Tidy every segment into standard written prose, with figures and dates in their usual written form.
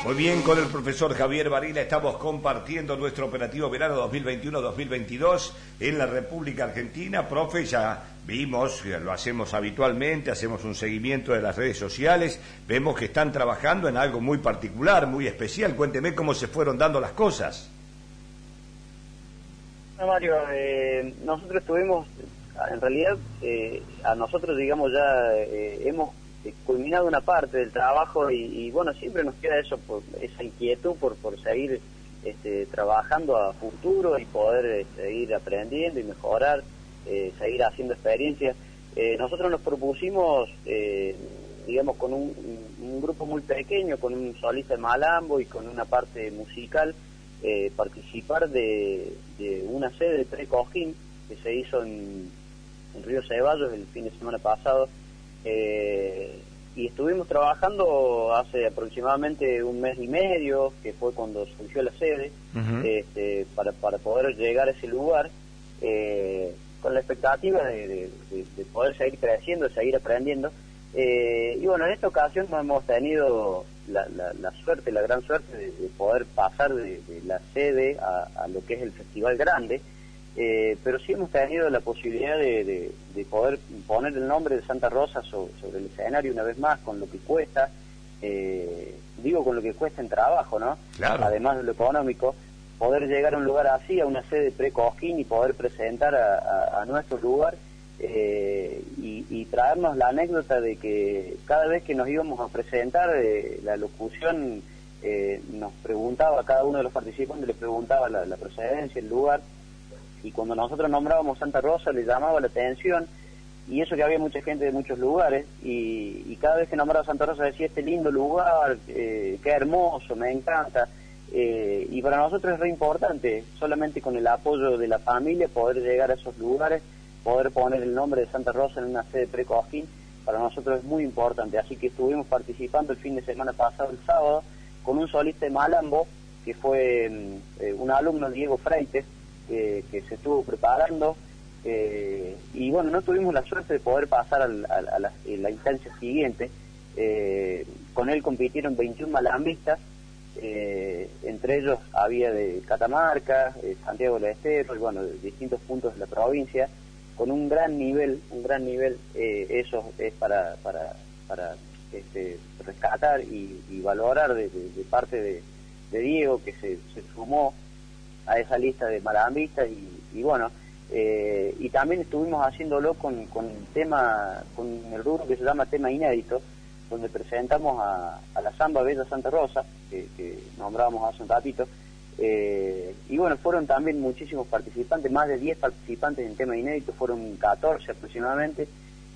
Muy bien, con el profesor Javier Varela estamos compartiendo nuestro operativo verano 2021-2022 en la República Argentina. Profe, ya vimos, lo hacemos habitualmente, hacemos un seguimiento de las redes sociales, vemos que están trabajando en algo muy particular, muy especial. Cuénteme cómo se fueron dando las cosas. No, Mario, nosotros tuvimos, en realidad, a nosotros, digamos, ya hemos culminado una parte del trabajo y bueno, siempre nos queda eso, esa inquietud por seguir trabajando a futuro y poder seguir aprendiendo y mejorar, seguir haciendo experiencias. Nosotros nos propusimos, digamos, con un grupo muy pequeño, con un solista de malambo y con una parte musical, participar de una sede de pre-cojín que se hizo en Río Ceballos el fin de semana pasado. Y estuvimos trabajando hace aproximadamente un mes y medio, que fue cuando surgió la sede, para poder llegar a ese lugar, con la expectativa de poder seguir creciendo, de seguir aprendiendo. Y bueno, en esta ocasión no hemos tenido la suerte, la gran suerte de poder pasar de la sede a lo que es el Festival Grande. Pero sí hemos tenido la posibilidad de poder poner el nombre de Santa Rosa sobre el escenario una vez más, con lo que cuesta, con lo que cuesta en trabajo, ¿no? Claro. Además de lo económico, poder llegar a un lugar así, a una sede pre-cojín y poder presentar a nuestro lugar y traernos la anécdota de que cada vez que nos íbamos a presentar, la locución nos preguntaba, cada uno de los participantes le preguntaba la procedencia, el lugar. Y cuando nosotros nombrábamos Santa Rosa le llamaba la atención, y eso que había mucha gente de muchos lugares, y cada vez que nombraba Santa Rosa decía, este lindo lugar, qué hermoso, me encanta, y para nosotros es re importante, solamente con el apoyo de la familia, poder llegar a esos lugares, poder poner el nombre de Santa Rosa en una sede pre-cojín, para nosotros es muy importante. Así que estuvimos participando el fin de semana pasado, el sábado, con un solista de malambo, que fue un alumno, Diego Freites, que se estuvo preparando, y bueno, no tuvimos la suerte de poder pasar a la instancia siguiente. Con él compitieron 21 malambistas, entre ellos había de Catamarca, Santiago del Estero, y bueno, de distintos puntos de la provincia, con un gran nivel, eso es para rescatar y valorar de parte de Diego, que se sumó a esa lista de malambistas y bueno, y también estuvimos haciéndolo con el rubro que se llama tema inédito, donde presentamos a la Samba Bella Santa Rosa, que nombrábamos hace un ratito, y bueno, fueron también muchísimos participantes, más de 10 participantes en tema inédito, fueron 14 aproximadamente,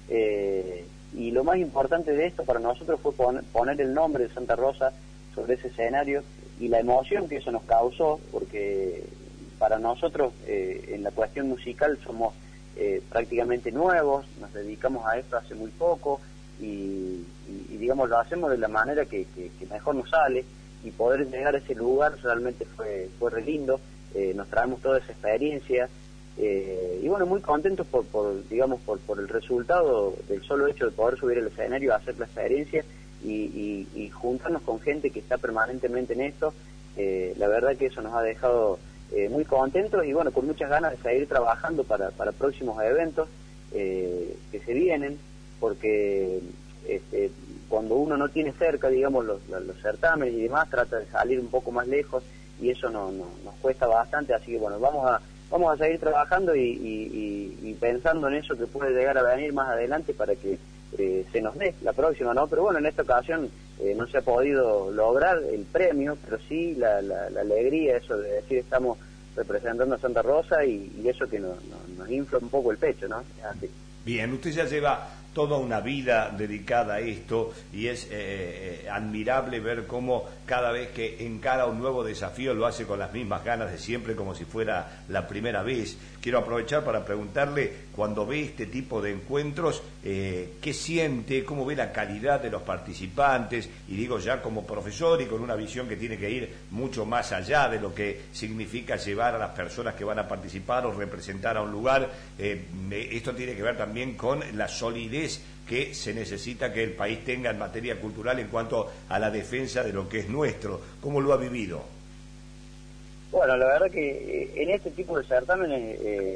y lo más importante de esto para nosotros fue poner el nombre de Santa Rosa sobre ese escenario, y la emoción que eso nos causó, porque para nosotros en la cuestión musical somos prácticamente nuevos, nos dedicamos a esto hace muy poco y digamos lo hacemos de la manera que mejor nos sale, y poder llegar a ese lugar realmente fue re lindo. Nos traemos toda esa experiencia y bueno, muy contentos por el resultado del solo hecho de poder subir al escenario, hacer la experiencia y juntarnos con gente que está permanentemente en esto. La verdad que eso nos ha dejado muy contentos y bueno, con muchas ganas de seguir trabajando para próximos eventos que se vienen, porque cuando uno no tiene cerca, digamos, los certámenes y demás, trata de salir un poco más lejos, y eso nos cuesta bastante. Así que bueno, vamos a seguir trabajando y pensando en eso que puede llegar a venir más adelante para que se nos dé la próxima, ¿no? Pero bueno, en esta ocasión no se ha podido lograr el premio, pero sí la alegría, eso de decir estamos representando a Santa Rosa y eso que nos infla un poco el pecho, ¿no? Así. Bien, usted ya lleva toda una vida dedicada a esto y es admirable ver cómo cada vez que encara un nuevo desafío lo hace con las mismas ganas de siempre, como si fuera la primera vez. Quiero aprovechar para preguntarle, cuando ve este tipo de encuentros, ¿qué siente? ¿Cómo ve la calidad de los participantes? Y digo ya como profesor y con una visión que tiene que ir mucho más allá de lo que significa llevar a las personas que van a participar o representar a un lugar. Esto tiene que ver también con la solidez validez que se necesita que el país tenga en materia cultural en cuanto a la defensa de lo que es nuestro. ¿Cómo lo ha vivido? Bueno, la verdad que en este tipo de certámenes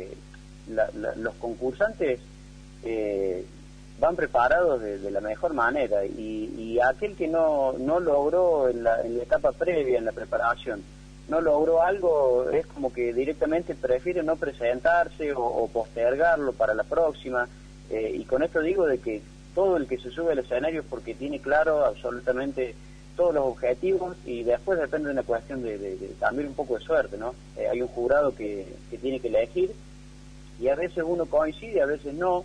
los concursantes van preparados de la mejor manera y aquel que no logró en la etapa previa, en la preparación, no logró algo, es como que directamente prefiere no presentarse o postergarlo para la próxima, y con esto digo de que todo el que se sube al escenario es porque tiene claro absolutamente todos los objetivos y después depende de una cuestión de también un poco de suerte, ¿no? Hay un jurado que tiene que elegir y a veces uno coincide, a veces no,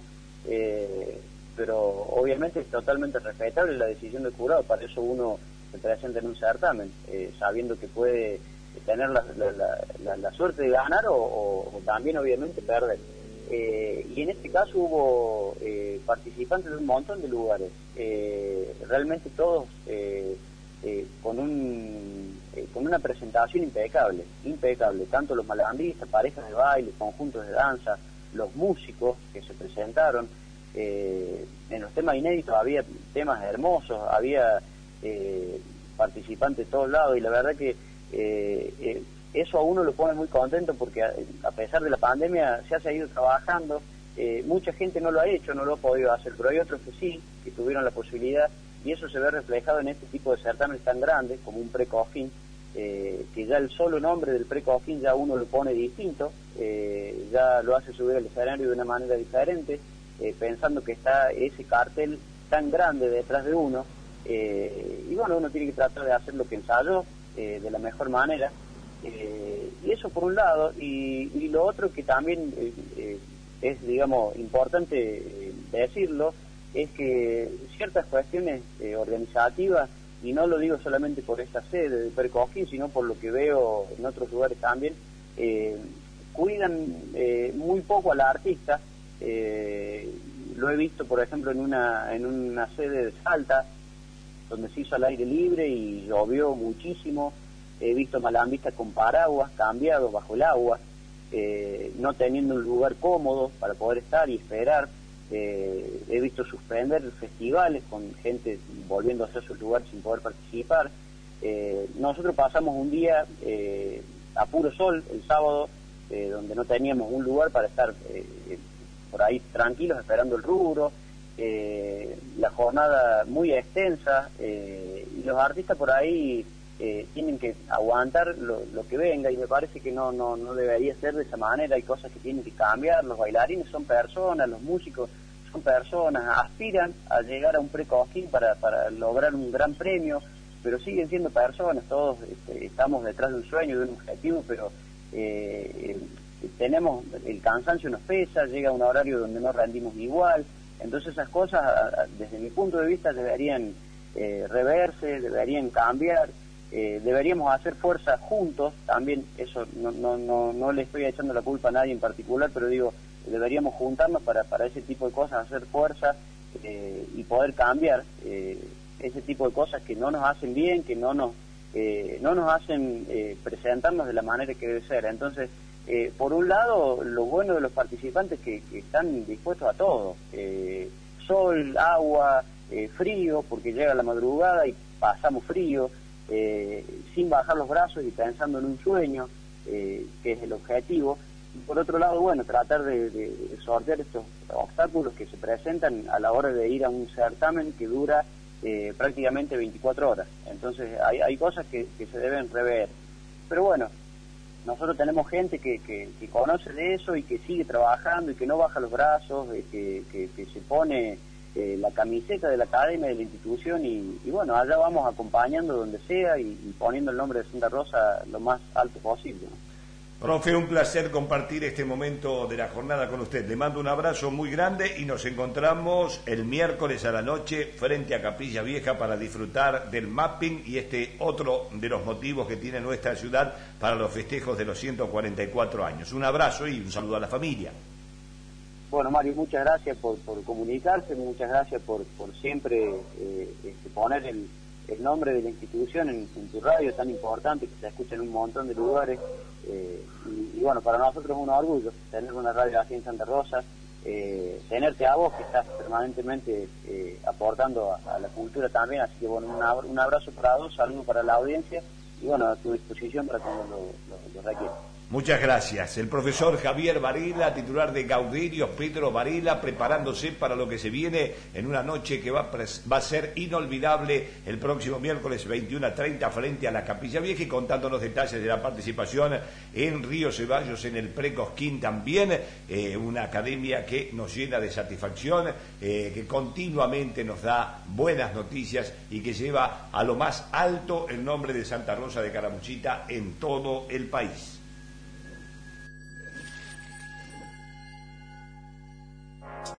pero obviamente es totalmente respetable la decisión del jurado, para eso uno se presenta en un certamen, sabiendo que puede tener la suerte de ganar o también obviamente perder. Y en este caso hubo participantes de un montón de lugares, realmente todos con una presentación impecable, tanto los malambistas, parejas de baile, conjuntos de danza, los músicos que se presentaron. En los temas inéditos había temas hermosos, había participantes de todos lados y la verdad que eso a uno lo pone muy contento porque a pesar de la pandemia se ha seguido trabajando, mucha gente no lo ha hecho, no lo ha podido hacer, pero hay otros que sí, que tuvieron la posibilidad y eso se ve reflejado en este tipo de certámenes tan grandes como un pre-Cosquín, que ya el solo nombre del pre-Cosquín ya uno lo pone distinto, ya lo hace subir al escenario de una manera diferente, pensando que está ese cartel tan grande detrás de uno, y bueno, uno tiene que tratar de hacer lo que ensayó de la mejor manera, y eso por un lado, y lo otro que también es, digamos, importante decirlo, es que ciertas cuestiones organizativas, y no lo digo solamente por esta sede de Pre-Cosquín, sino por lo que veo en otros lugares también, cuidan muy poco a la artista. Lo he visto, por ejemplo, en una sede de Salta, donde se hizo al aire libre y llovió muchísimo. He visto malambistas con paraguas cambiados bajo el agua, no teniendo un lugar cómodo para poder estar y esperar. He visto suspender festivales con gente volviendo hacia sus lugares sin poder participar. Nosotros pasamos un día a puro sol el sábado, donde no teníamos un lugar para estar por ahí tranquilos esperando el rubro, la jornada muy extensa, y los artistas por ahí tienen que aguantar lo que venga, y me parece que no debería ser de esa manera. Hay cosas que tienen que cambiar. Los bailarines son personas, los músicos son personas, aspiran a llegar a un pre-Cosquín para lograr un gran premio, pero siguen siendo personas. Todos estamos detrás de un sueño, de un objetivo, pero tenemos, el cansancio nos pesa, llega un horario donde no rendimos igual. Entonces esas cosas, desde mi punto de vista, deberían reverse, deberían cambiar. Deberíamos hacer fuerza juntos, también eso no le estoy echando la culpa a nadie en particular, pero digo, deberíamos juntarnos para ese tipo de cosas, hacer fuerza y poder cambiar ese tipo de cosas que no nos hacen bien, que no nos hacen presentarnos de la manera que debe ser. Entonces, por un lado, lo bueno de los participantes que están dispuestos a todo, sol, agua, frío, porque llega la madrugada y pasamos frío, sin bajar los brazos y pensando en un sueño, que es el objetivo. Y por otro lado, bueno, tratar de sortear estos obstáculos que se presentan a la hora de ir a un certamen que dura prácticamente 24 horas. Entonces hay cosas que se deben rever. Pero bueno, nosotros tenemos gente que conoce de eso y que sigue trabajando y que no baja los brazos, que se pone la camiseta de la academia, de la institución, y bueno, allá vamos acompañando donde sea y poniendo el nombre de Santa Rosa lo más alto posible, ¿no? Profe, un placer compartir este momento de la jornada con usted. Le mando un abrazo muy grande y nos encontramos el miércoles a la noche frente a Capilla Vieja para disfrutar del mapping y otro de los motivos que tiene nuestra ciudad para los festejos de los 144 años. Un abrazo y un saludo a la familia. Bueno, Mario, muchas gracias por comunicarse, muchas gracias por siempre poner el nombre de la institución en tu radio tan importante, que se escucha en un montón de lugares, y bueno, para nosotros es un orgullo tener una radio aquí en Santa Rosa, tenerte a vos que estás permanentemente aportando a la cultura también, así que bueno, un abrazo para vos, saludo para la audiencia y bueno, a tu disposición para cuando lo requieras. Muchas gracias. El profesor Javier Varela, titular de Gauderios Pedro Varela, preparándose para lo que se viene en una noche que va a ser inolvidable el próximo miércoles 21:30 frente a la Capilla Vieja, y contándonos detalles de la participación en Río Ceballos, en el Precosquín también, una academia que nos llena de satisfacción, que continuamente nos da buenas noticias y que lleva a lo más alto el nombre de Santa Rosa de Calamuchita en todo el país.